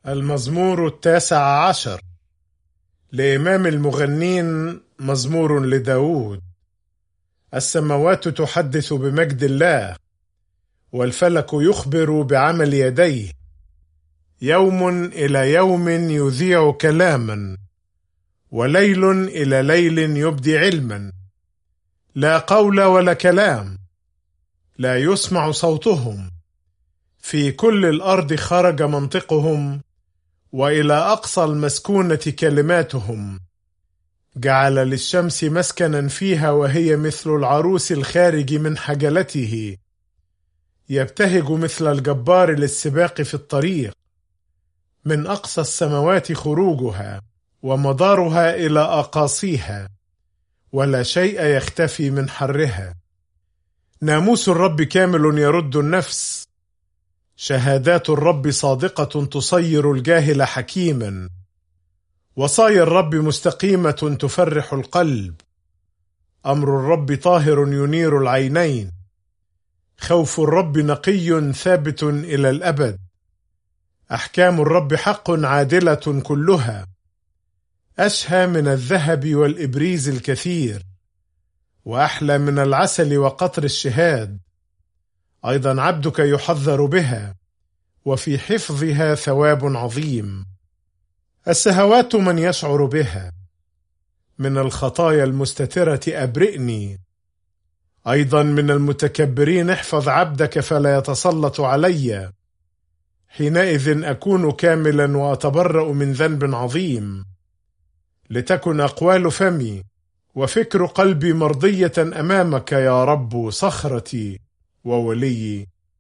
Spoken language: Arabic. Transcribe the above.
المزمور 19 لإمام المغنين، مزمور لداود. السماوات تحدث بمجد الله، والفلك يخبر بعمل يديه. يوم إلى يوم يذيع كلاما، وليل إلى ليل يبدي علما. لا قول ولا كلام، لا يسمع صوتهم. في كل الأرض خرج منطقهم، وإلى أقصى المسكونة كلماتهم. جعل للشمس مسكنا فيها، وهي مثل العروس الخارج من حجلته. يبتهج مثل الجبار للسباق في الطريق. من أقصى السماوات خروجها، ومدارها إلى أقاصيها، ولا شيء يختفي من حرها. ناموس الرب كامل يرد النفس، شهادات الرب صادقة تصير الجاهل حكيما. وصايا الرب مستقيمة تفرح القلب. أمر الرب طاهر ينير العينين. خوف الرب نقي ثابت إلى الأبد. أحكام الرب حق عادلة كلها. أشهى من الذهب والإبريز الكثير، وأحلى من العسل وقطر الشهاد. أيضا عبدك يحذر بها، وفي حفظها ثواب عظيم. السهوات من يشعر بها، من الخطايا المستترة أبرئني. أيضا من المتكبرين احفظ عبدك فلا يتسلط علي. حينئذ أكون كاملا وأتبرأ من ذنب عظيم. لتكن أقوال فمي وفكر قلبي مرضية أمامك يا رب، صخرتي ووليي.